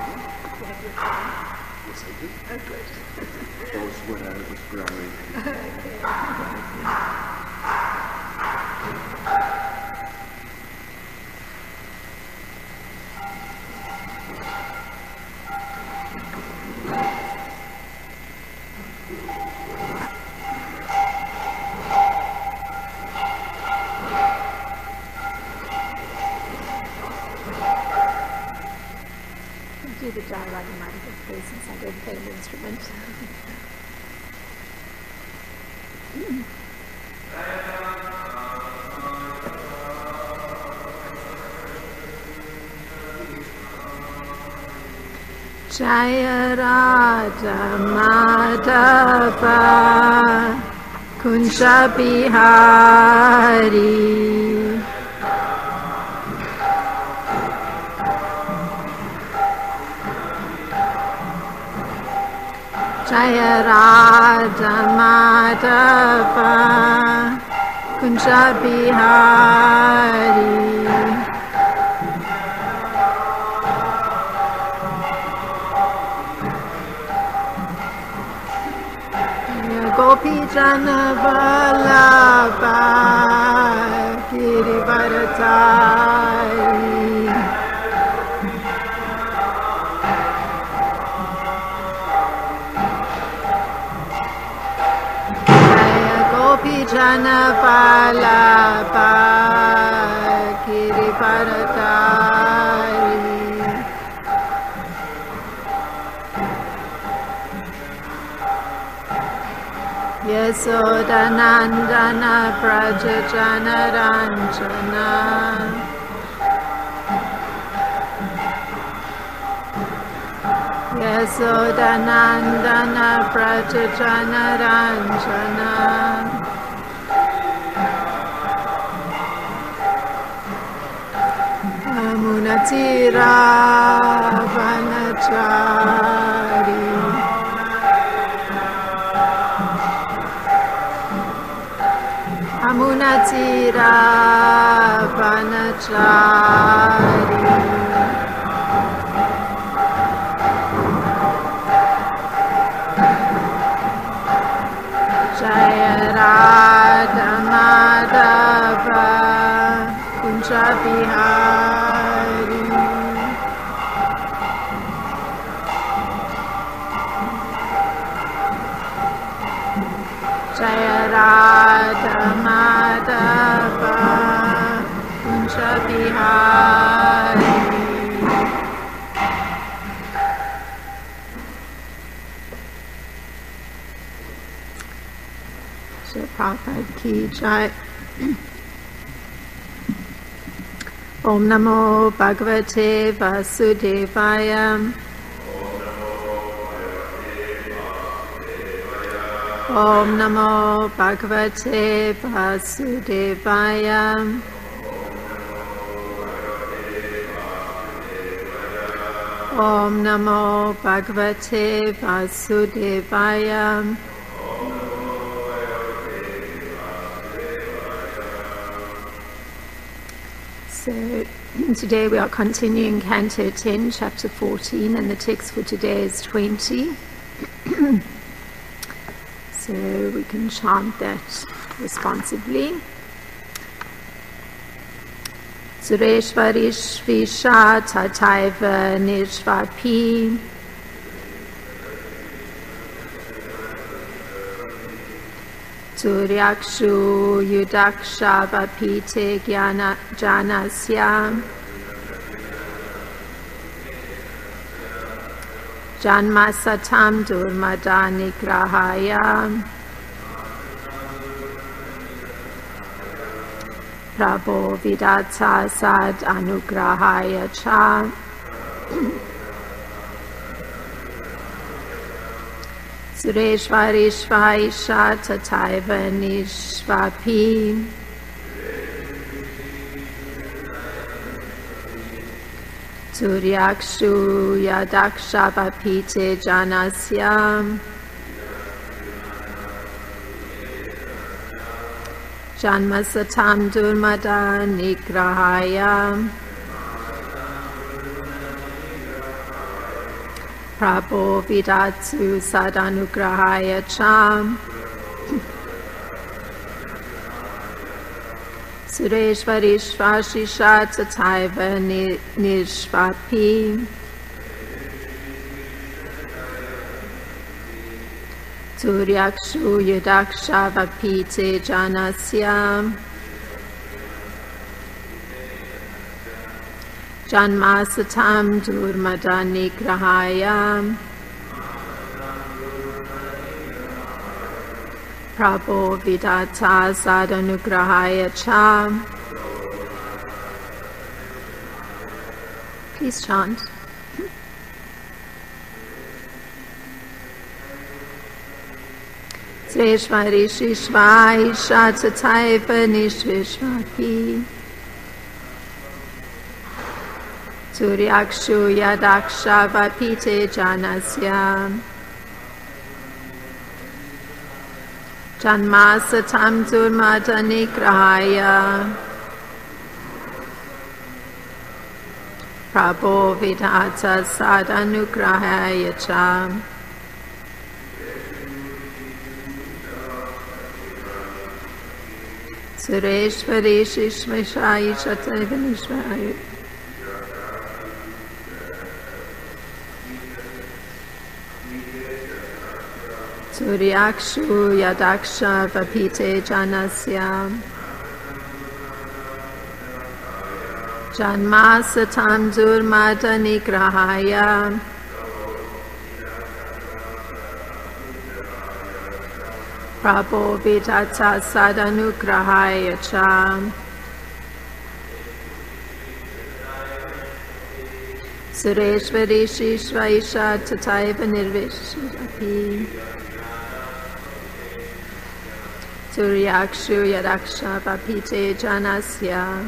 Yes, I do. Oh, good. That was when I was growing. Do the Jai Ragamaya please, since I don't play an instrument. Jaya Radha Madhava Kunja Bihari Jaya Radha Madhava Kunja Bihari Gopi Jana Vallabha Girivaratai Jaya Gopi Jana Vallabha Girivaratai Yasodanandana Braja Janaranjana Yasodanandana Braja Janaranjana Amunatira Vanachari Amunatira Vanachari Jaya Radha Madhava Kunja Bihari Jaya Radha Madhava Kunja Bihari So Prabhupada ki jai. Om Namo Bhagavate Vasudevaya Om Namo Bhagavate Vasudevaya Om Namo Bhagavate Vasudevaya So today we are continuing Canto 10, Chapter 14, and the text for today is 20. So we can chant that responsibly. Sureshvarishvisha Tataiva Nishvapi Turyakshu Yudaksha Vapite Janasya Janmasatam Durmadani Grahaya Prabho Vidata Sad Anugrahaya Cha Sureshvarishvaisha Tataiva Nishvapi Turyakshu Yadaksha Vapite Janasya Janmasatam Durmada Nigrahaya Prabho Vidatsu Sadanugrahaya Cham Sureshvarishvashisha Tataiva Nishvapi Turyakshu Yudaksha Vapite Janasya Janmasatam Durmadani Grahaya Prabho Vidata Sadanugrahaya Cha. Please chant. Sreshwarishi Shvai Shatataiva Nishvishvapi Turyakshu Yadaksha Vapite Janasya Janmasatam Durmadani Grahaya Prabho Vidata Sadanugrahaya Cha. Sureshwarishi Shvishai Shataivanishvaya Turyakshu Yadaksha Vapite Janasya Janmasatam Durmadani Grahaya Prabho Vidata Sadanugrahaya Cha. Sureshwarishi Shvaisha Tataiva Nirvishvapi Turyakshu Yadaksha Vapite Janasya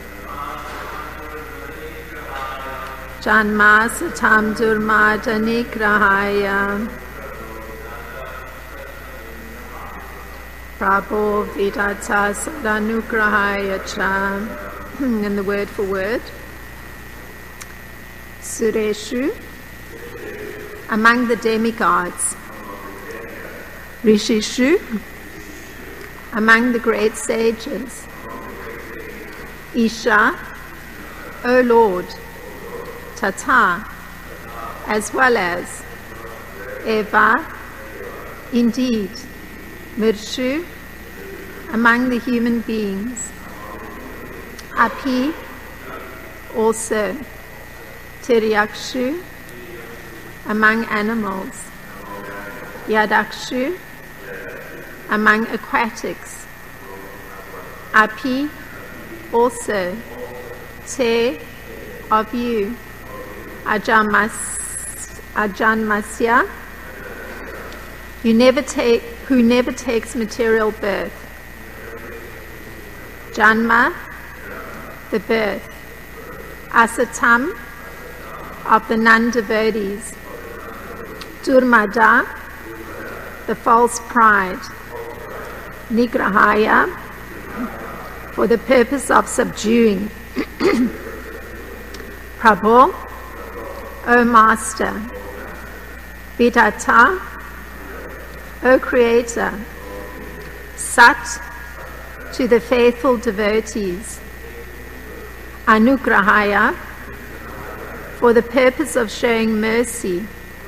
Janmasatam Durmadani Grahaya Prabho Vidata Sadanugrahaya Cha. And the word for word. Sureshu, among the demigods. Rishishu, among the great sages. Isha, O Lord. Tata, as well as. Eva, indeed. Mirshu, among the human beings. Api, also. Tiryakshu, among animals. Yadakshu, among aquatics. Api, also. Te, of you. Ajanmasya, who never takes material birth. Janma, the birth. Asatam, of the non-devotees. Durmada, the false pride. Nigrahaya, for the purpose of subduing. Prabho, O Master. Vidata, O Creator. Sat, to the faithful devotees. Anugrahaya, for the purpose of showing mercy.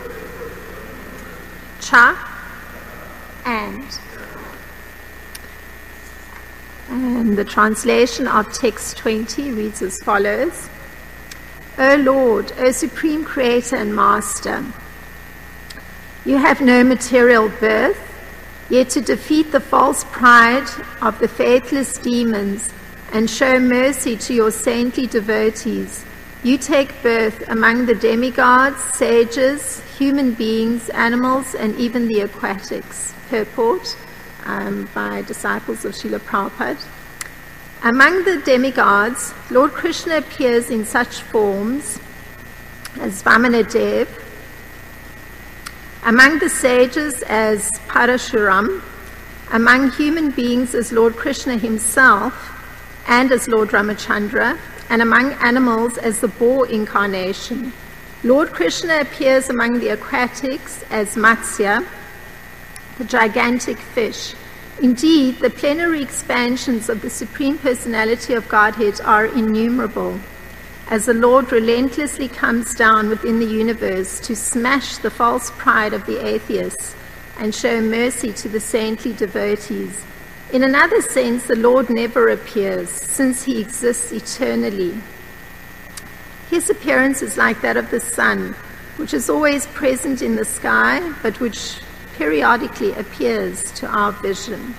Cha, and the translation of text 20 reads as follows. O Lord, O Supreme Creator and Master, you have no material birth, yet to defeat the false pride of the faithless demons and show mercy to your saintly devotees, you take birth among the demigods, sages, human beings, animals, and even the aquatics. Purport by disciples of Srila Prabhupada. Among the demigods, Lord Krishna appears in such forms as Vamanadev, among the sages as Parashuram, among human beings as Lord Krishna himself and as Lord Ramachandra, and among animals as the boar incarnation. Lord Krishna appears among the aquatics as Matsya, the gigantic fish. Indeed, the plenary expansions of the Supreme Personality of Godhead are innumerable, as the Lord relentlessly comes down within the universe to smash the false pride of the atheists and show mercy to the saintly devotees. In another sense, the Lord never appears, since he exists eternally. His appearance is like that of the sun, which is always present in the sky, but which periodically appears to our vision.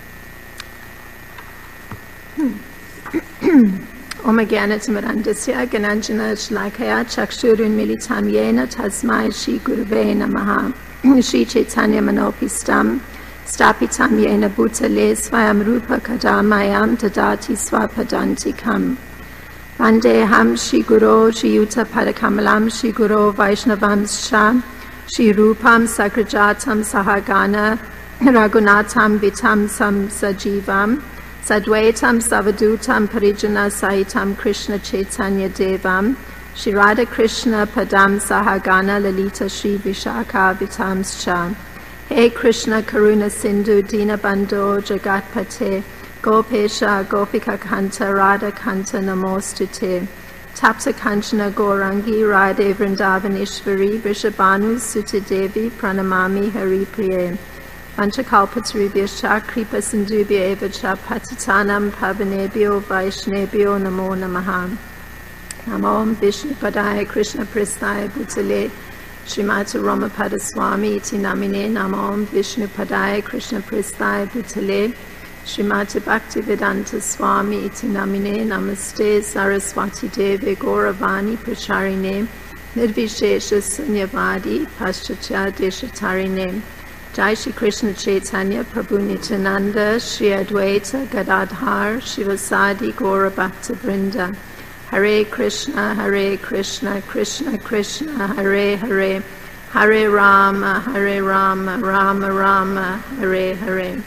Om Jnanatimidandasya Gananjana Shlakaya Chakshurunmilitam Yena Tasmai Shri Gurave Namaha Shri Chaitanya Manopistam Stapitam Yena Bhutale Swayam Rupa Kadamayam Tadati Swapadantikam Vandeham Shri Guru Shri Yuta Padakamalam Shri Guru Vaishnavam Shah Shri Rupam Sakrajatam Sahagana Raghunatam Vitam Sam Sajivam Sadvaitam Savadutam Parijana Saitam Krishna Chaitanya Devam Shri Radha Krishna Padam Sahagana Lalita Shri Vishaka Vitamscha He Krishna Karuna Sindhu Dinabandho Jagatpate Gopesha Gopika Kanta Radha Kanta Namostute Tapta Kanchana Gaurangi Radhe Vrindavaneshwari Vrishabhanu Sutta Devi Pranamami Hari Priye Vanchakalpatarubhyascha Kripa Sindhubhya Evacha Patitanam Pavanebhyo Vaishnebhyo Namo Namaha Namo Vishnu Padaya Krishna Prasthaya Bhutale Srimati Ramapada Swami Iti Namine Namo Vishnu Padaya Krishna Prasthaya Bhutale Srimati Bhaktivedanta Swami Iti Namine Namaste Saraswati Devi Gauravani Pracharine Nirvishesha Sunyavadi Paschatya Deshatarine Jai Shri Krishna Chaitanya Prabhu Nityananda Shri Advaita Gadadhar Shivasadi Gaura Bhakta Vrinda Hare Krishna Krishna Krishna Hare Hare Hare Rama Rama Rama Hare Hare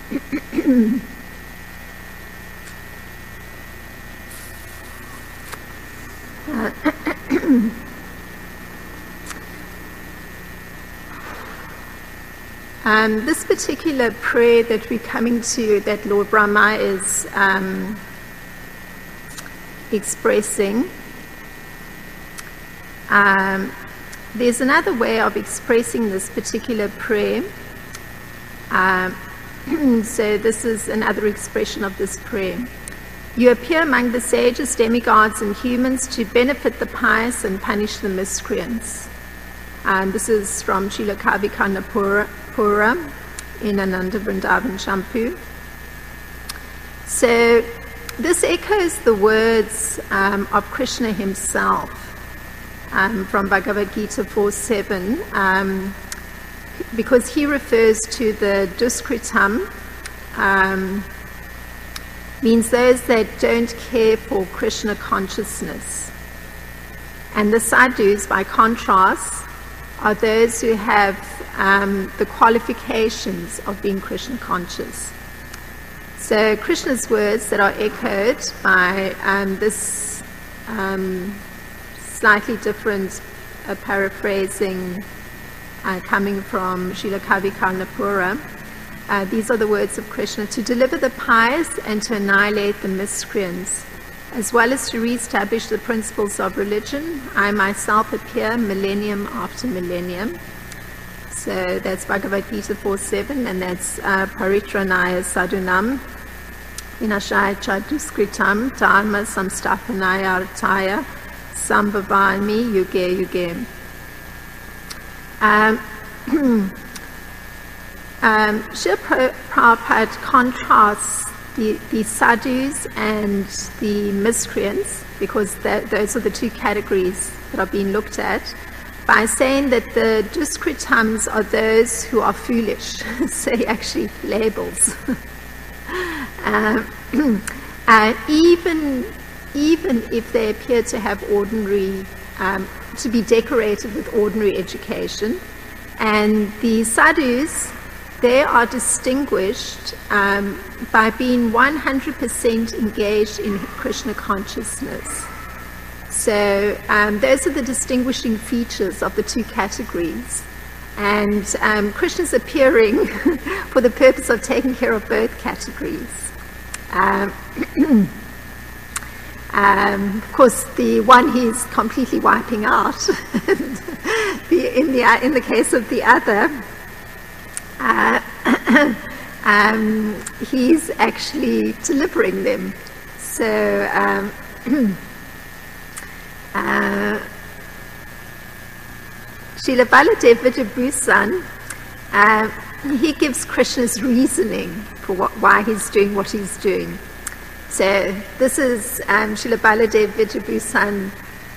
This particular prayer that we're coming to, that Lord Brahma is expressing, there's another way of expressing this particular prayer. So this is another expression of this prayer. You appear among the sages, demigods, and humans to benefit the pious and punish the miscreants. This is from Srila Kavikanda Pura in Ananda Vrindavan Champu. So this echoes the words of Krishna himself from Bhagavad Gita 4.7, because he refers to the Duskritam, means those that don't care for Krishna consciousness. And the sadhus, by contrast, are those who have the qualifications of being Krishna conscious. So Krishna's words that are echoed by this slightly different paraphrasing coming from Srila Kavikanda Pura. These are the words of Krishna: to deliver the pious and to annihilate the miscreants, as well as to re-establish the principles of religion, I myself appear millennium after millennium. So that's Bhagavad Gita 4.7, and that's Paritranaya Sadhunam Vinashaya Chaduskritam Dharma Samsthapanaya Arthaya Sambhavami Yuge Yuge. Srila Prabhupada contrasts the sadhus and the miscreants, because those are the two categories that are being looked at, by saying that the duskritams are those who are foolish. So he actually labels. Even if they appear to have ordinary, to be decorated with ordinary education, and the sadhus, they are distinguished by being 100% engaged in Krishna consciousness. So those are the distinguishing features of the two categories. And Krishna's appearing for the purpose of taking care of both categories. Of course, the one he's completely wiping out. In the case of the other, he's actually delivering them. So Srila Baladev Vidyabhusan, he gives Krishna's reasoning for why he's doing what he's doing. So this is Srila Baladev Vidyabhusan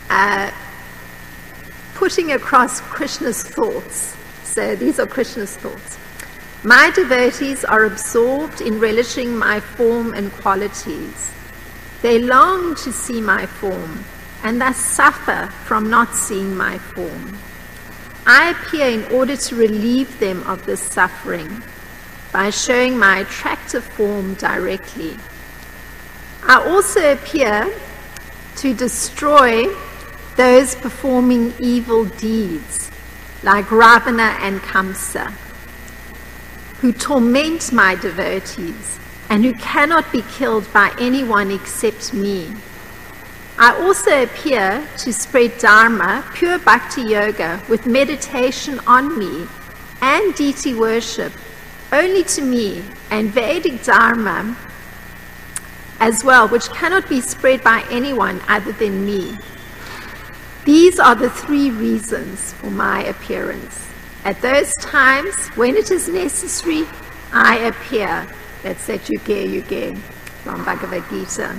putting across Krishna's thoughts. So these are Krishna's thoughts. My devotees are absorbed in relishing my form and qualities. They long to see my form and thus suffer from not seeing my form. I appear in order to relieve them of this suffering by showing my attractive form directly. I also appear to destroy those performing evil deeds, like Ravana and Kamsa, who torment my devotees and who cannot be killed by anyone except me. I also appear to spread Dharma, pure bhakti yoga, with meditation on me and deity worship only to me, and Vedic Dharma as well, which cannot be spread by anyone other than me. These are the three reasons for my appearance. At those times when it is necessary, I appear. That's that Yuge from Bhagavad Gita.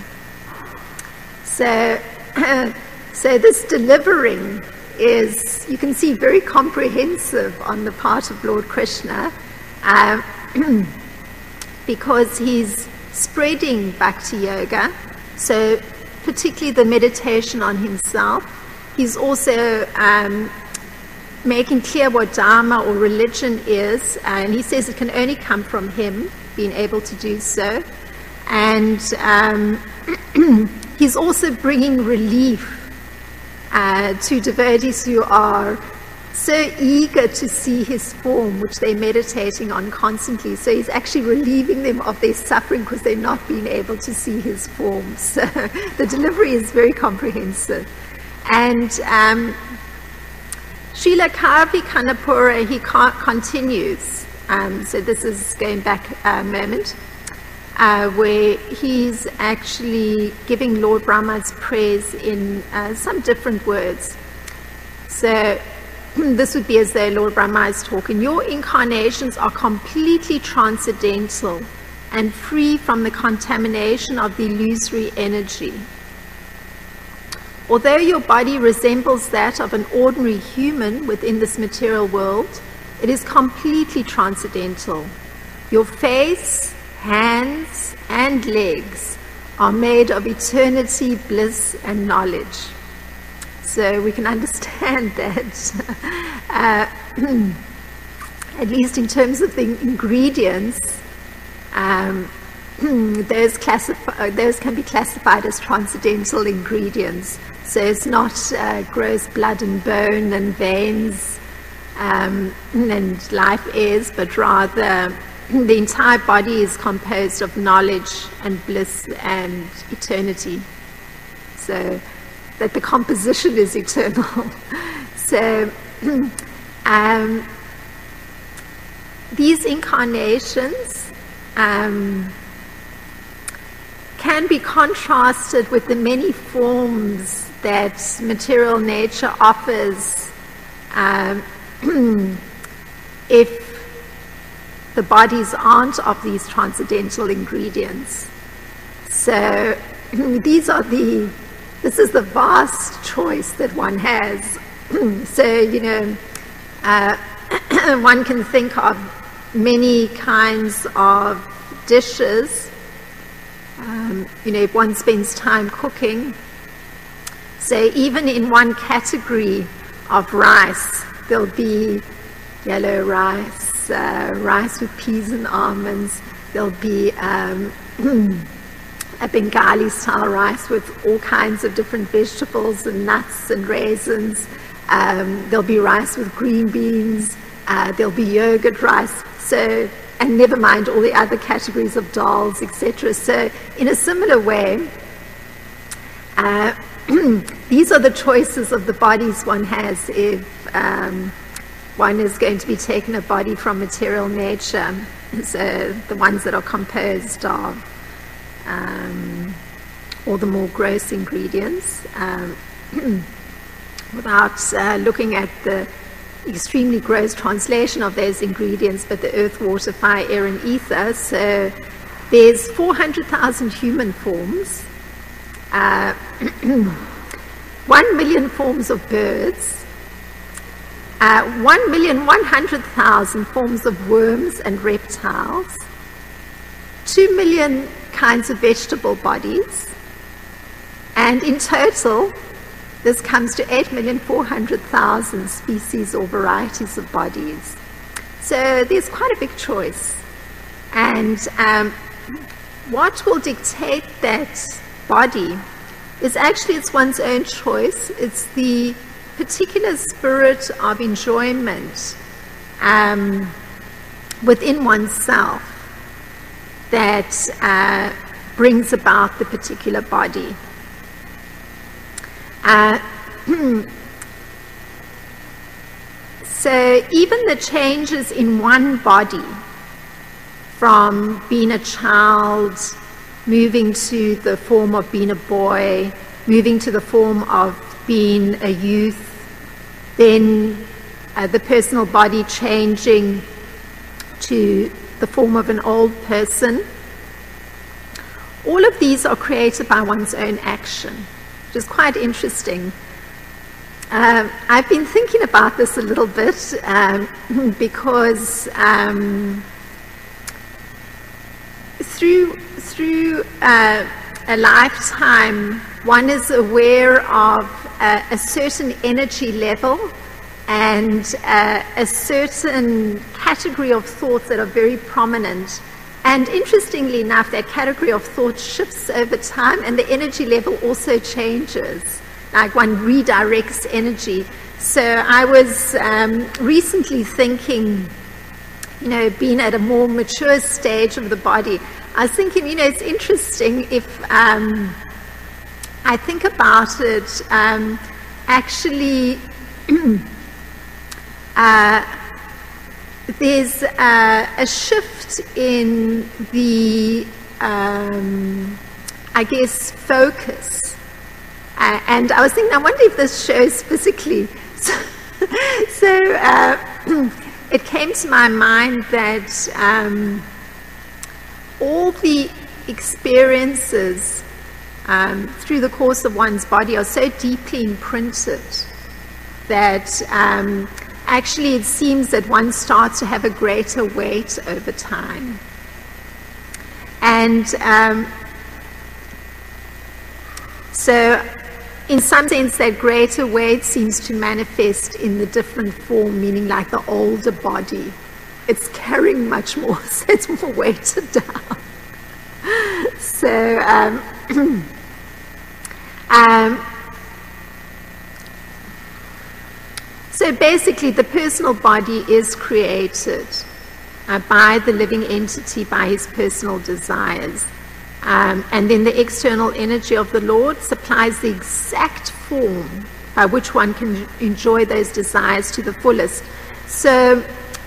So this delivering is, you can see, very comprehensive on the part of Lord Krishna, because he's spreading bhakti yoga, so particularly the meditation on himself. He's also making clear what dharma or religion is, and he says it can only come from him being able to do so. And he's also bringing relief to devotees who are so eager to see his form, which they're meditating on constantly. So he's actually relieving them of their suffering because they're not being able to see his form. So the delivery is very comprehensive. And Srila Kavi Kanapura, he continues. So this is going back a moment, where he's actually giving Lord Brahma's praise in some different words. So this would be as though Lord Brahma is talking. Your incarnations are completely transcendental and free from the contamination of the illusory energy. Although your body resembles that of an ordinary human within this material world, it is completely transcendental. Your face, hands, and legs are made of eternity, bliss, and knowledge. So we can understand that, at least in terms of the ingredients, those can be classified as transcendental ingredients. So it's not gross blood and bone and veins and life is, but rather the entire body is composed of knowledge and bliss and eternity. So that the composition is eternal. So these incarnations can be contrasted with the many forms that material nature offers if the bodies aren't of these transcendental ingredients. So this is the vast choice that one has. So, one can think of many kinds of dishes, if one spends time cooking. So even in one category of rice, there'll be yellow rice, rice with peas and almonds. There'll be a Bengali style rice with all kinds of different vegetables and nuts and raisins. There'll be rice with green beans. There'll be yogurt rice. So, and never mind all the other categories of dals, etc. So in a similar way, these are the choices of the bodies one has if one is going to be taking a body from material nature. So the ones that are composed of all the more gross ingredients, without looking at the extremely gross translation of those ingredients, but the earth, water, fire, air, and ether. So there's 400,000 human forms, 1 million forms of birds, 1,100,000 forms of worms and reptiles, 2 million kinds of vegetable bodies, and in total, this comes to 8,400,000 species or varieties of bodies. So there's quite a big choice. And what will dictate that body is actually it's one's own choice. It's the particular spirit of enjoyment within oneself that brings about the particular body. So even the changes in one body, from being a child, moving to the form of being a boy, moving to the form of being a youth, then the personal body changing to the form of an old person, all of these are created by one's own action, which is quite interesting. I've been thinking about this a little bit because through a lifetime, one is aware of a certain energy level and a certain category of thoughts that are very prominent. And interestingly enough, that category of thought shifts over time, and the energy level also changes. Like one redirects energy. So I was recently thinking, being at a more mature stage of the body, I was thinking, it's interesting if I think about it, actually there's a shift in the, focus. And I was thinking, I wonder if this shows physically. So it came to my mind that all the experiences through the course of one's body are so deeply imprinted that actually it seems that one starts to have a greater weight over time. And so in some sense, that greater weight seems to manifest in the different form, meaning like the older body. It's carrying much more, so it's more weighted down. So, so basically, the personal body is created by the living entity, by his personal desires. And then the external energy of the Lord supplies the exact form by which one can enjoy those desires to the fullest. So,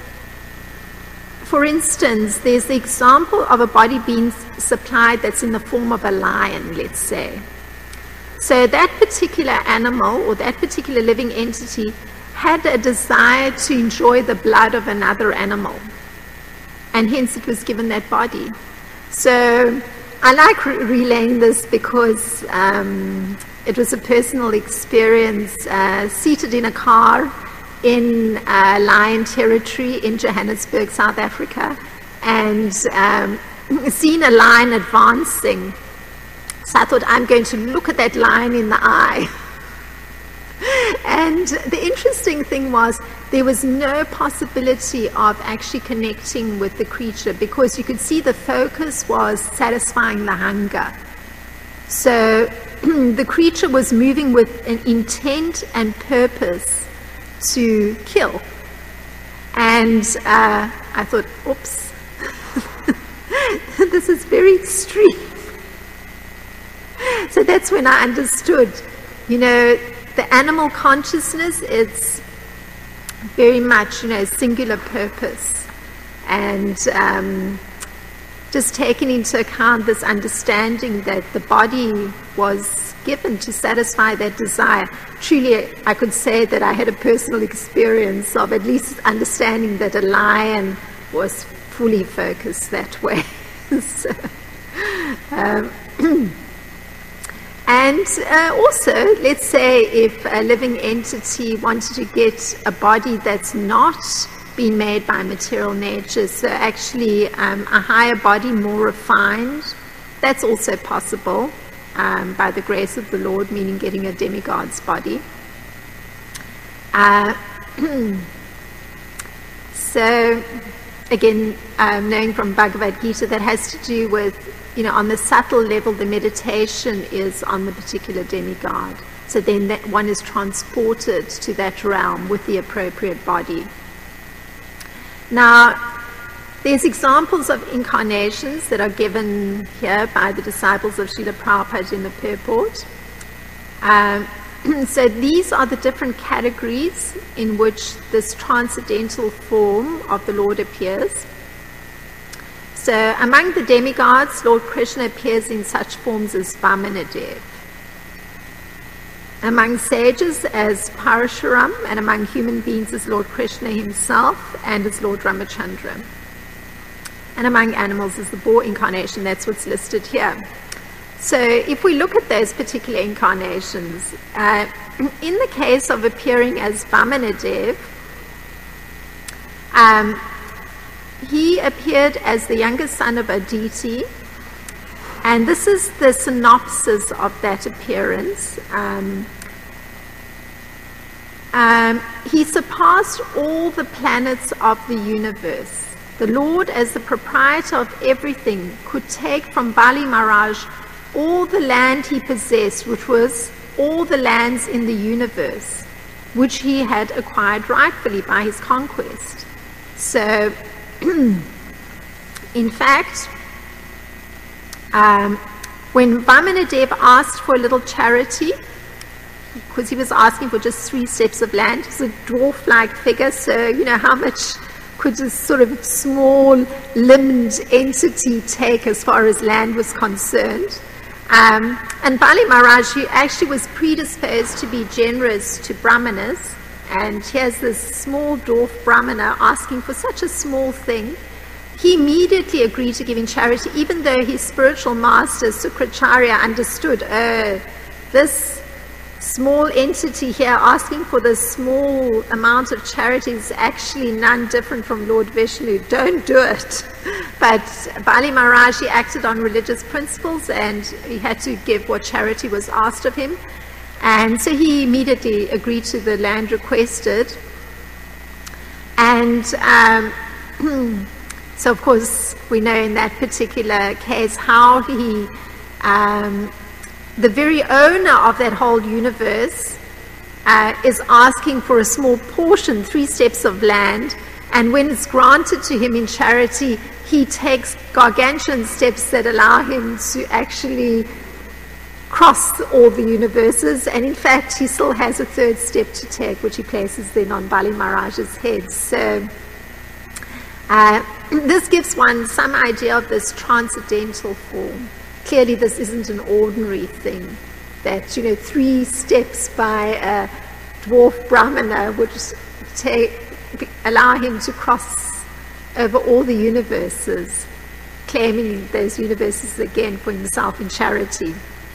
for instance, there's the example of a body being supplied that's in the form of a lion, let's say. So that particular animal or that particular living entity had a desire to enjoy the blood of another animal, and hence it was given that body. So I like relaying this because it was a personal experience, seated in a car in lion territory in Johannesburg, South Africa, and seeing a lion advancing. So I thought, I'm going to look at that lion in the eye. And the interesting thing was there was no possibility of actually connecting with the creature, because you could see the focus was satisfying the hunger. So the creature was moving with an intent and purpose to kill. And I thought, oops, this is very extreme. So that's when I understood, the animal consciousness is very much, singular purpose. And just taking into account this understanding that the body was given to satisfy that desire. Truly, I could say that I had a personal experience of at least understanding that a lion was fully focused that way. So, and also, let's say if a living entity wanted to get a body that's not been made by material nature, so actually a higher body, more refined, that's also possible by the grace of the Lord, meaning getting a demigod's body. So, again, knowing from Bhagavad Gita, that has to do with, on the subtle level, the meditation is on the particular demigod. So then that one is transported to that realm with the appropriate body. Now, there's examples of incarnations that are given here by the disciples of Srila Prabhupada in the purport. So these are the different categories in which this transcendental form of the Lord appears. So among the demigods, Lord Krishna appears in such forms as Vamanadev. Among sages as Parashuram, and among human beings as Lord Krishna himself and as Lord Ramachandra. And among animals is the boar incarnation. That's what's listed here. So if we look at those particular incarnations, in the case of appearing as Vamanadev, he appeared as the youngest son of Aditi, and this is the synopsis of that appearance. He surpassed all the planets of the universe. The Lord, as the proprietor of everything, could take from Bali Maharaj all the land he possessed, which was all the lands in the universe, which he had acquired rightfully by his conquest. So, in fact, when Vamanadev asked for a little charity, because he was asking for just 3 steps of land, it was a dwarf-like figure, so how much could this sort of small limbed entity take as far as land was concerned? And Bali Maharaj, who actually was predisposed to be generous to Brahmanas, and here's this small dwarf Brahmana asking for such a small thing, he immediately agreed to giving charity, even though his spiritual master, Sukracharya, understood, this small entity here asking for this small amount of charity is actually none different from Lord Vishnu. Don't do it. But Bali Maharaj, he acted on religious principles and he had to give what charity was asked of him. And so he immediately agreed to the land requested. And so, of course, we know in that particular case how he, the very owner of that whole universe, is asking for a small portion, 3 steps of land, and when it's granted to him in charity, he takes gargantuan steps that allow him to actually cross all the universes, and in fact he still has a 3rd step to take, which he places then on Bali Maharaj's head. So this gives one some idea of this transcendental form. Clearly this isn't an ordinary thing, that 3 steps by a dwarf Brahmana would allow him to cross over all the universes, claiming those universes again for himself in charity.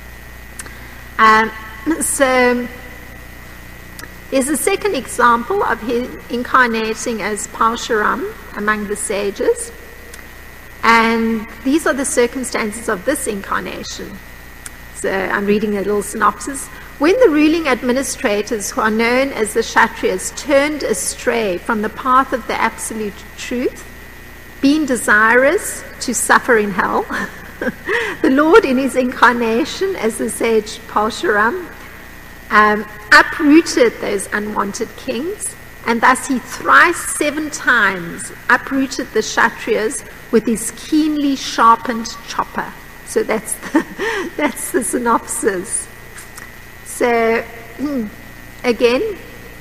So there's a second example of him incarnating as Parshuram among the sages. And these are the circumstances of this incarnation. So I'm reading a little synopsis. When the ruling administrators, who are known as the Kshatriyas, turned astray from the path of the absolute truth, being desirous to suffer in hell, The Lord in his incarnation as the sage Parshuram uprooted those unwanted kings, and thus he thrice 7 times uprooted the Kshatriyas with his keenly sharpened chopper. So that's the synopsis. So again,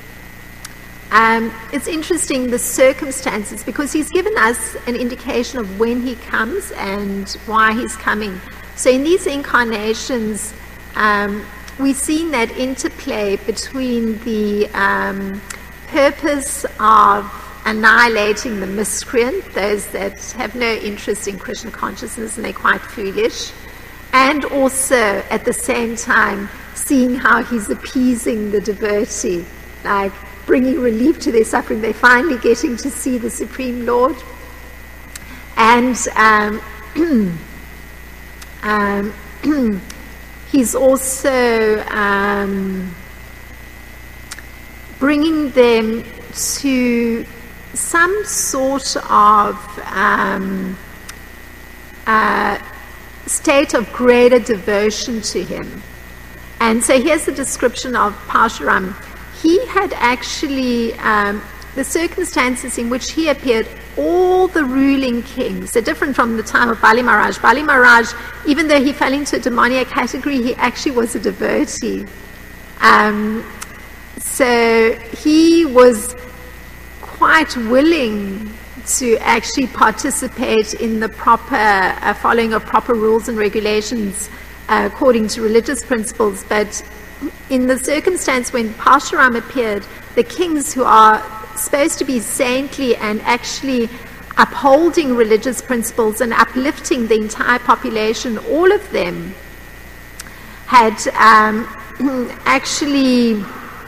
it's interesting, the circumstances, because he's given us an indication of when he comes and why he's coming. So in these incarnations, we've seen that interplay between the purpose of annihilating the miscreant, those that have no interest in Krishna consciousness and they're quite foolish, and also at the same time seeing how he's appeasing the devotee, like bringing relief to their suffering. They're finally getting to see the Supreme Lord. And he's also bringing them to some sort of state of greater devotion to him. And so here's the description of Parshuram. He had actually, the circumstances in which he appeared, all the ruling kings, they're different from the time of Bali Maharaj. Bali Maharaj, even though he fell into a demoniac category, he actually was a devotee. So he was quite willing to actually participate in the proper following of proper rules and regulations according to religious principles. But in the circumstance when Parshuram appeared, the kings who are supposed to be saintly and actually upholding religious principles and uplifting the entire population, all of them had actually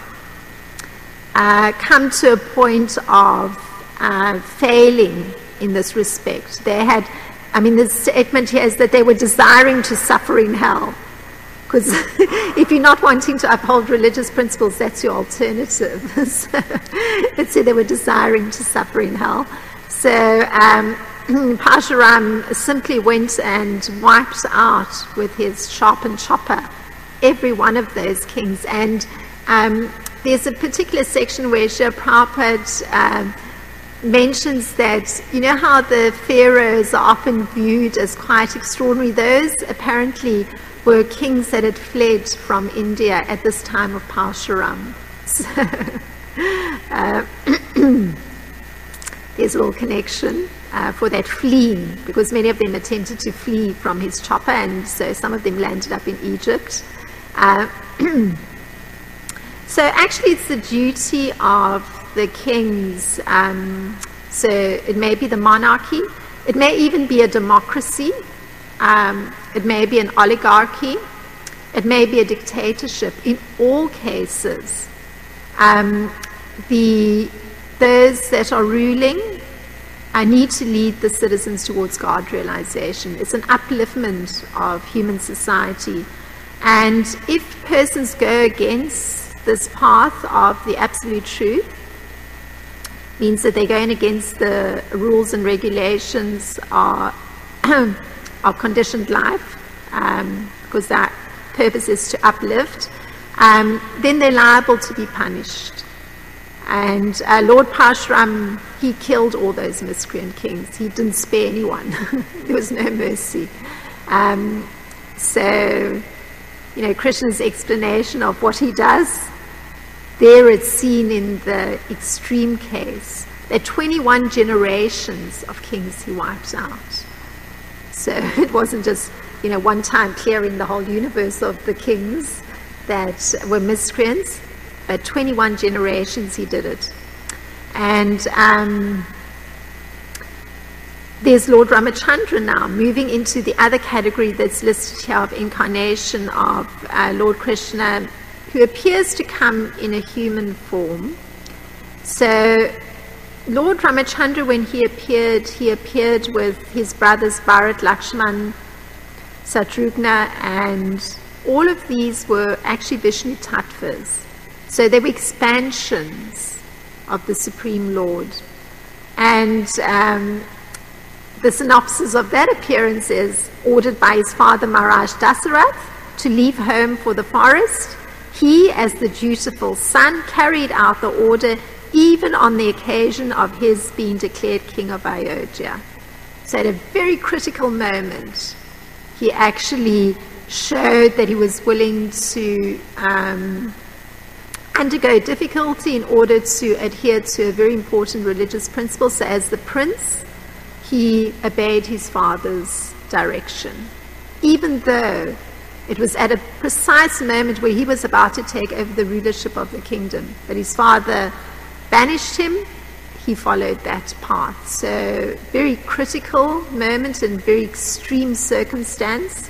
come to a point of failing in this respect. They had, the statement here is that they were desiring to suffer in hell. Because if you're not wanting to uphold religious principles, that's your alternative. So let's say they were desiring to suffer in hell. So Parshuram simply went and wiped out with his sharpened chopper every one of those kings. And there's a particular section where Srila Prabhupada mentions that, you know how the pharaohs are often viewed as quite extraordinary? Those apparently were kings that had fled from India at this time of Parshuram. So there's a little connection for that fleeing, because many of them attempted to flee from his chopper, and so some of them landed up in Egypt. So actually it's the duty of the kings, so it may be the monarchy, it may even be a democracy, it may be an oligarchy, it may be a dictatorship. In all cases, those that are ruling need to lead the citizens towards God realization. It's an upliftment of human society. And if persons go against this path of the absolute truth, means that they're going against the rules and regulations of conditioned life, because that purpose is to uplift, then they're liable to be punished. And Lord Parshuram, he killed all those miscreant kings. He didn't spare anyone. There was no mercy. So, Krishna's explanation of what he does, there it's seen in the extreme case that 21 generations of kings he wipes out. So it wasn't just, one time clearing the whole universe of the kings that were miscreants, but 21 generations he did it. And there's Lord Ramachandra now, moving into the other category that's listed here of incarnation of Lord Krishna, who appears to come in a human form. So Lord Ramachandra, when he appeared with his brothers Bharat, Lakshman, Shatrugna, and all of these were actually Vishnu Tattvas. So they were expansions of the Supreme Lord. And the synopsis of that appearance is ordered by his father Maharaj Dasarath to leave home for the forest. He, as the dutiful son, carried out the order even on the occasion of his being declared king of Ayodhya. So at a very critical moment, he actually showed that he was willing to undergo difficulty in order to adhere to a very important religious principle. So as the prince, he obeyed his father's direction, even though it was at a precise moment where he was about to take over the rulership of the kingdom. But his father banished him, he followed that path. So very critical moment and very extreme circumstance.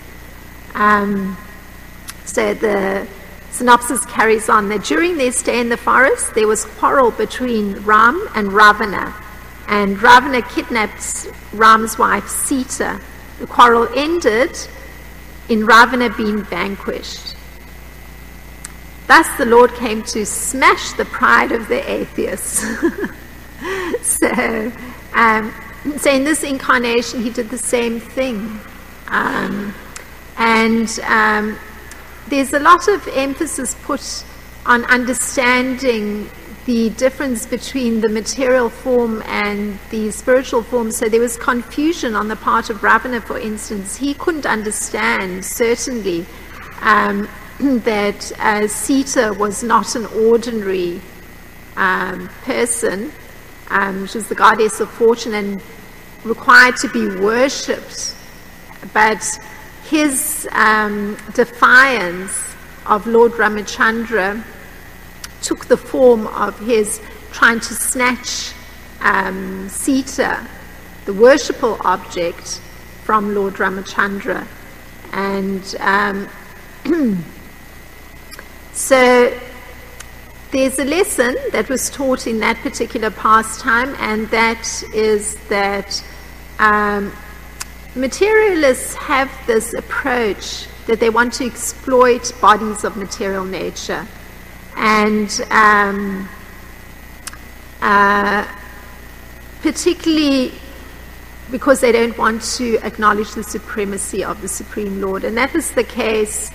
So the synopsis carries on that during their stay in the forest, there was quarrel between Ram and Ravana. And Ravana kidnapped Ram's wife Sita. The quarrel ended in Ravana being vanquished. Thus the Lord came to smash the pride of the atheists. So in this incarnation, he did the same thing. There's a lot of emphasis put on understanding the difference between the material form and the spiritual form. So there was confusion on the part of Ravana, for instance. He couldn't understand, certainly, that Sita was not an ordinary person. She was the goddess of fortune and required to be worshipped. But his defiance of Lord Ramachandra took the form of his trying to snatch Sita, the worshipful object, from Lord Ramachandra. And so there's a lesson that was taught in that particular pastime, and that is that materialists have this approach that they want to exploit bodies of material nature. And particularly because they don't want to acknowledge the supremacy of the Supreme Lord. And that was the case,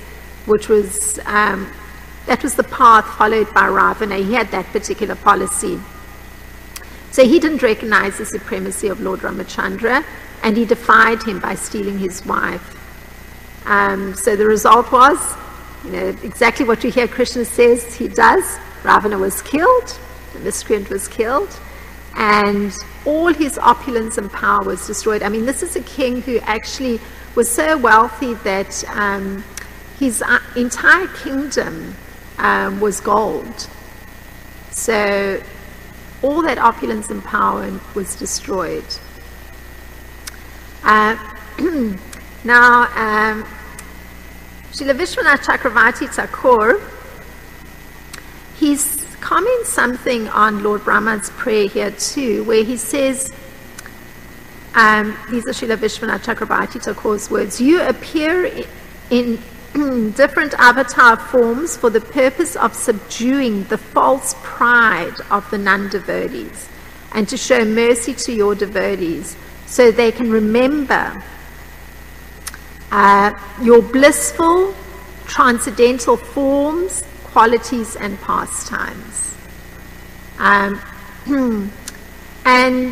that was the path followed by Ravana. He had that particular policy. So he didn't recognize the supremacy of Lord Ramachandra, and he defied him by stealing his wife. So the result was, exactly what you hear Krishna says he does. Ravana was killed, the miscreant was killed, and all his opulence and power was destroyed. I mean, this is a king who actually was so wealthy that his entire kingdom was gold. So all that opulence and power was destroyed. Now, Srila Vishwanath Chakravarti Thakur, he's comments something on Lord Brahma's prayer here too, where he says, these are Srila Vishwanath Chakravarti Thakur's words, "You appear in different avatar forms for the purpose of subduing the false pride of the non-devotees and to show mercy to your devotees so they can remember your blissful transcendental forms, qualities and pastimes." And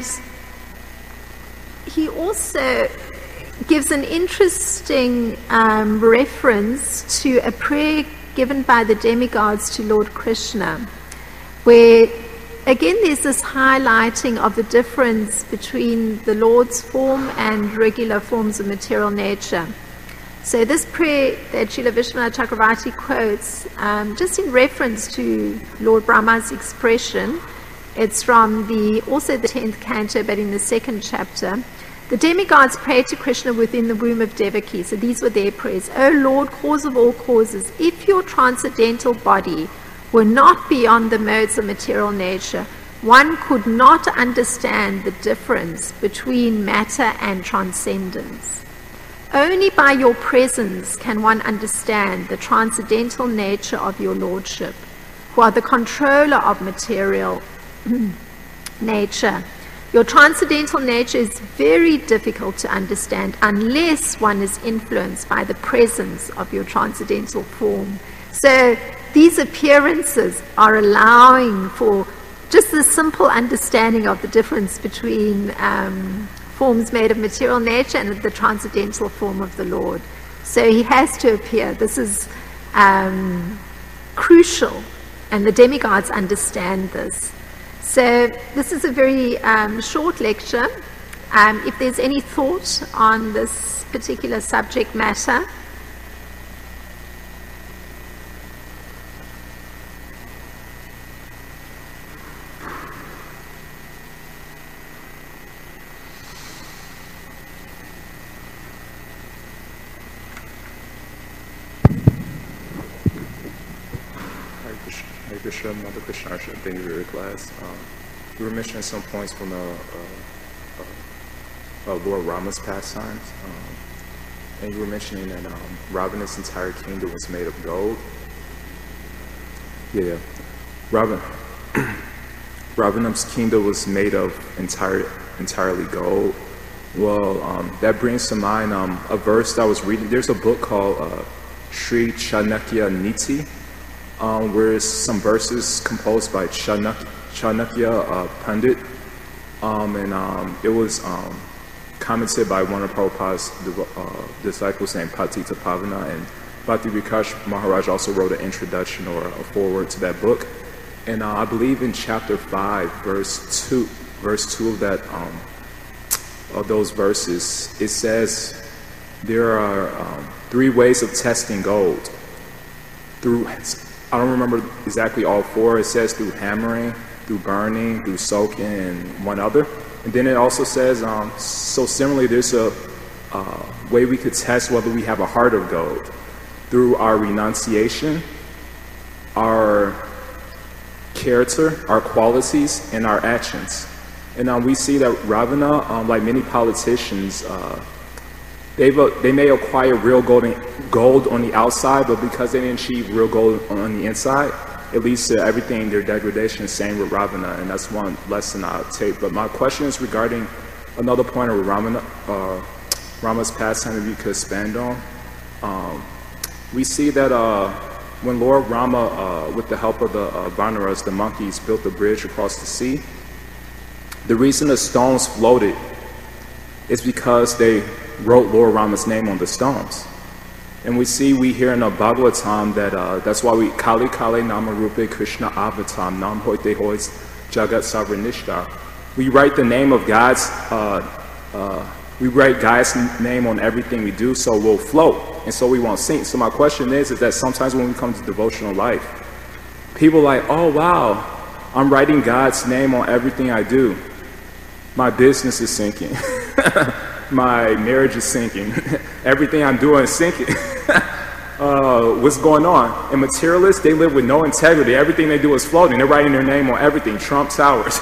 he also gives an interesting reference to a prayer given by the demigods to Lord Krishna, where again there's this highlighting of the difference between the Lord's form and regular forms of material nature. So this prayer that Srila Vishwanath Chakravarti quotes, just in reference to Lord Brahma's expression, it's from also the 10th canto, but in the 2nd chapter. The demigods prayed to Krishna within the womb of Devaki. So these were their prayers. "O Lord, cause of all causes, if your transcendental body were not beyond the modes of material nature, one could not understand the difference between matter and transcendence. Only by your presence can one understand the transcendental nature of your Lordship, who are the controller of material nature. Your transcendental nature is very difficult to understand unless one is influenced by the presence of your transcendental form. So these appearances are allowing for just the simple understanding of the difference between forms made of material nature and the transcendental form of the Lord. So he has to appear. This is crucial, and the demigods understand this. So this is a very short lecture. If there's any thought on this particular subject matter, Mother Krishna, thank you for your class. You were mentioning some points from Lord Rama's pastimes, and you were mentioning that Ravana's entire kingdom was made of gold. Yeah, Ravana's kingdom was made of entirely gold. Well, that brings to mind a verse that I was reading. There's a book called Sri Chanakya Niti, where some verses composed by Chanakya Pandit, and it was commented by one of Prabhupada's disciples named Patita Pavana, and Bhakti Vikash Maharaj also wrote an introduction or a foreword to that book. And I believe in chapter 5, verse 2 of that of those verses, it says there are 3 ways of testing gold. I don't remember exactly all 4. It says through hammering, through burning, through soaking, and one other. And then it also says, so similarly, there's a way we could test whether we have a heart of gold through our renunciation, our character, our qualities, and our actions. And we see that Ravana, like many politicians, they may acquire real gold on the outside, but because they didn't achieve real gold on the inside, it leads to everything, their degradation. Same with Ravana, and that's one lesson I'll take. But my question is regarding another point of Rama's pastime, if you could expand on. We see that when Lord Rama, with the help of the Vanaras, the monkeys, built a bridge across the sea, the reason the stones floated is because they wrote Lord Rama's name on the stones. And we hear in the Bhagavatam that that's why we Kali Kali Nama Rupe Krishna Avatam Nam Hoite Hois Jagat Savranishta. We write the name of God's we write God's name on everything we do, so we'll float and so we won't sink. So my question is that sometimes when we come to devotional life, people are like, oh wow, I'm writing God's name on everything I do. My business is sinking. My marriage is sinking. Everything I'm doing is sinking. What's going on? And materialists, they live with no integrity. Everything they do is floating. They're writing their name on everything. Trump Towers.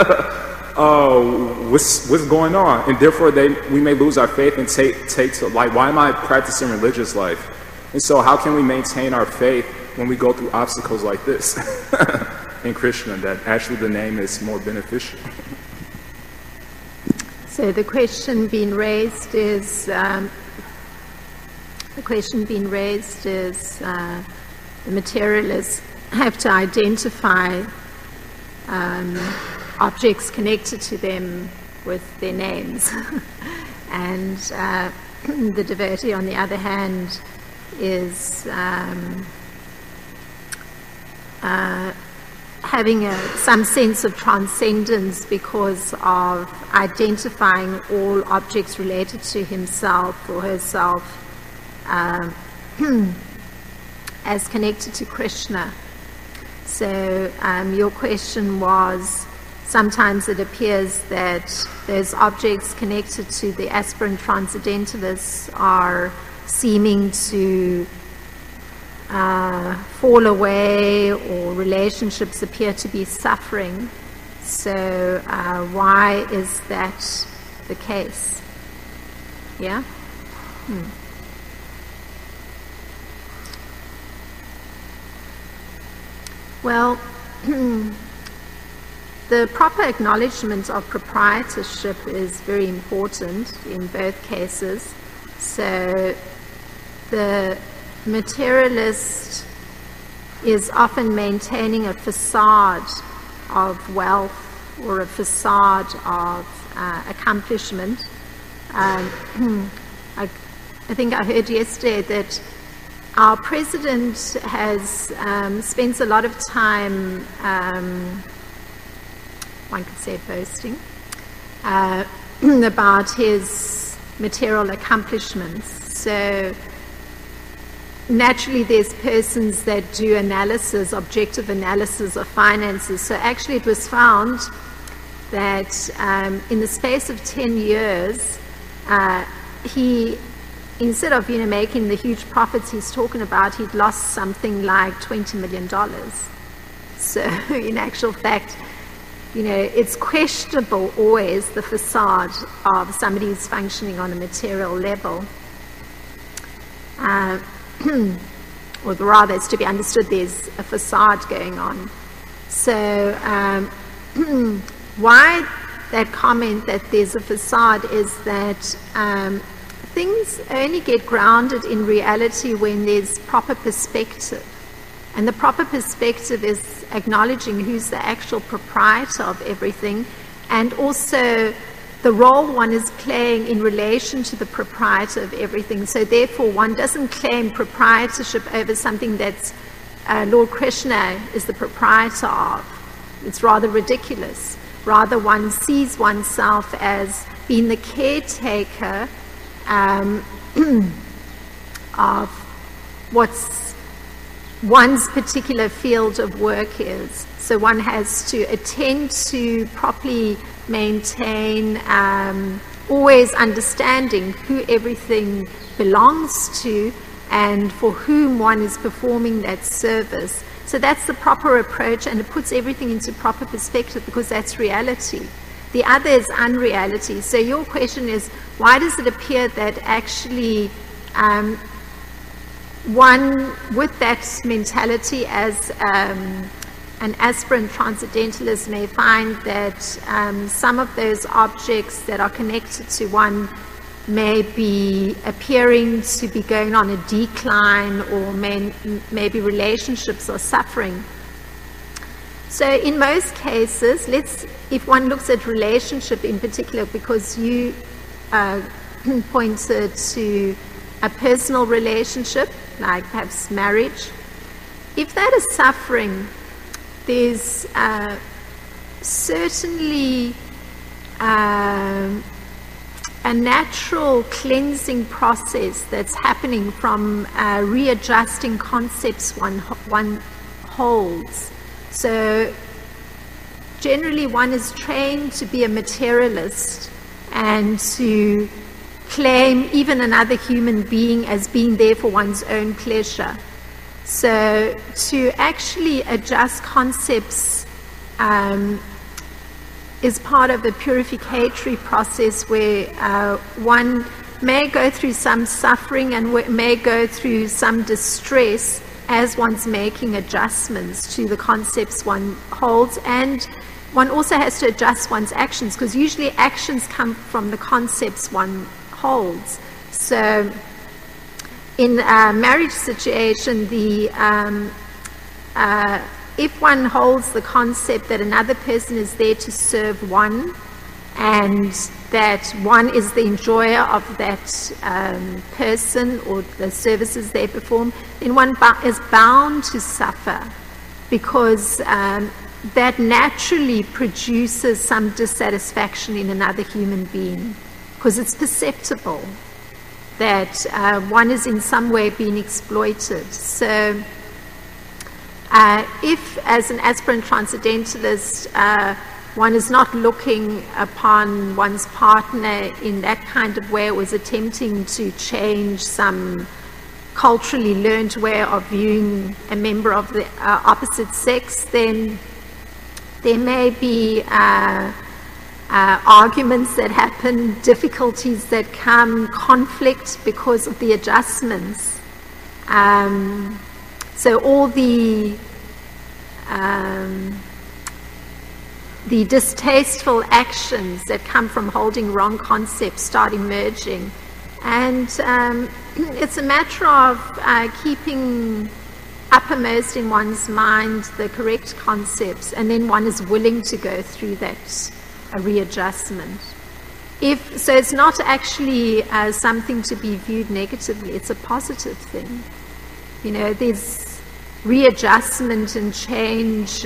What's going on? And therefore, we may lose our faith and take to, like, why am I practicing religious life? And so how can we maintain our faith when we go through obstacles like this in Krishna, that actually the name is more beneficial? So the question being raised is the materialists have to identify objects connected to them with their names, and the devotee, on the other hand, is having some sense of transcendence because of identifying all objects related to himself or herself as connected to Krishna. So your question was, sometimes it appears that those objects connected to the aspirant transcendentalists are seeming to fall away, or relationships appear to be suffering. So why is that the case? Yeah? Well, the proper acknowledgement of proprietorship is very important in both cases. So the materialist is often maintaining a facade of wealth or a facade of accomplishment. I think I heard yesterday that our president has spent a lot of time, one could say boasting, about his material accomplishments. So naturally there's persons that do analysis, objective analysis of finances. So actually it was found that in the space of 10 years, he, instead of making the huge profits he's talking about, he'd lost something like $20 million. So in actual fact, it's questionable always the facade of somebody who's functioning on a material level. Or rather, it's to be understood there's a facade going on. So why that comment that there's a facade is that things only get grounded in reality when there's proper perspective. And the proper perspective is acknowledging who's the actual proprietor of everything, and also the role one is playing in relation to the proprietor of everything. So therefore, one doesn't claim proprietorship over something that's Lord Krishna is the proprietor of. It's rather ridiculous. Rather, one sees oneself as being the caretaker of what's one's particular field of work is. So one has to attend to properly maintain, always understanding who everything belongs to and for whom one is performing that service. So that's the proper approach, and it puts everything into proper perspective because that's reality. The other is unreality. So your question is, why does it appear that actually one with that mentality as an aspirant transcendentalist may find that some of those objects that are connected to one may be appearing to be going on a decline, or maybe relationships are suffering. So in most cases, if one looks at relationship in particular, because you pointed to a personal relationship, like perhaps marriage, if that is suffering, there's certainly a natural cleansing process that's happening from readjusting concepts one holds. So generally one is trained to be a materialist and to claim even another human being as being there for one's own pleasure. So to actually adjust concepts is part of a purificatory process where one may go through some suffering and may go through some distress as one's making adjustments to the concepts one holds, and one also has to adjust one's actions, because usually actions come from the concepts one holds. So in a marriage situation, if one holds the concept that another person is there to serve one, and that one is the enjoyer of that person or the services they perform, then one is bound to suffer, because that naturally produces some dissatisfaction in another human being, because it's perceptible that one is in some way being exploited. So if, as an aspirant transcendentalist, one is not looking upon one's partner in that kind of way, or was attempting to change some culturally learned way of viewing a member of the opposite sex, then there may be arguments that happen, difficulties that come, conflict because of the adjustments. So all the the distasteful actions that come from holding wrong concepts start emerging. And it's a matter of keeping uppermost in one's mind the correct concepts, and then one is willing to go through that readjustment. So it's not actually something to be viewed negatively, it's a positive thing. You know, there's readjustment and change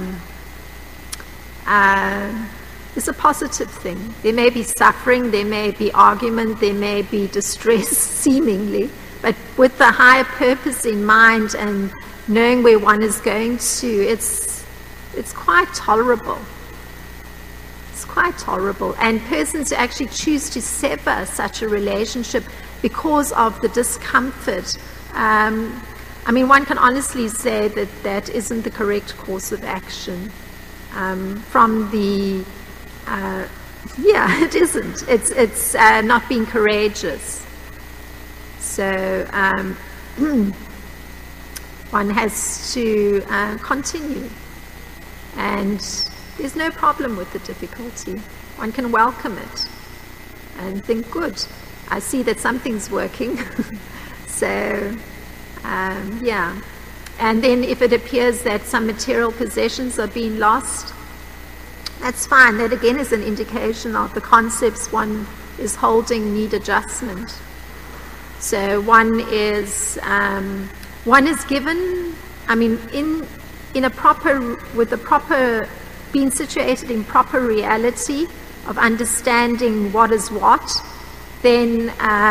is a positive thing. There may be suffering, there may be argument, there may be distress seemingly, but with the higher purpose in mind and knowing where one is going to, it's quite tolerable. It's quite tolerable. And persons who actually choose to sever such a relationship because of the discomfort, I mean, one can honestly say that that isn't the correct course of action. It isn't. It's not being courageous. So one has to continue, and there's no problem with the difficulty. One can welcome it and think, good, I see that something's working. So and then if it appears that some material possessions are being lost, that's fine. That again is an indication of the concepts one is holding need adjustment. So one is given, I mean, with a proper, being situated in proper reality of understanding what is what, then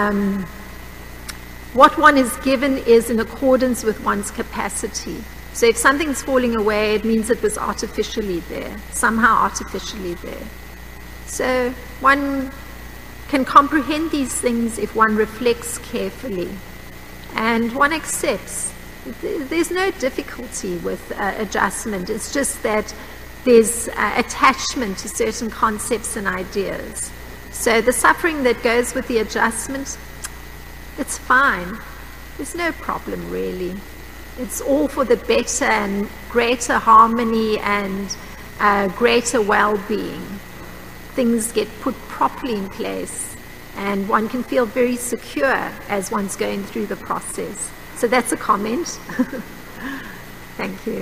what one is given is in accordance with one's capacity. So if something's falling away, it means it was artificially there, somehow artificially there. So one can comprehend these things if one reflects carefully, and one accepts. There's no difficulty with adjustment. It's just that there's attachment to certain concepts and ideas. So the suffering that goes with the adjustment, it's fine. There's no problem really. It's all for the better and greater harmony and greater well-being. Things get put properly in place, and one can feel very secure as one's going through the process. So that's a comment. Thank you.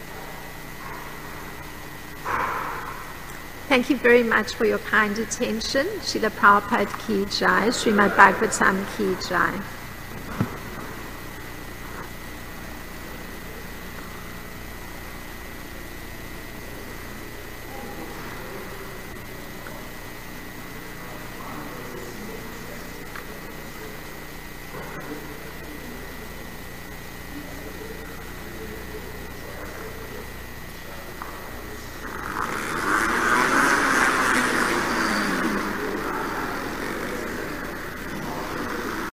Thank you very much for your kind attention. Srila Prabhupada Ki Jai, Srimad Bhagavatam Ki Jai.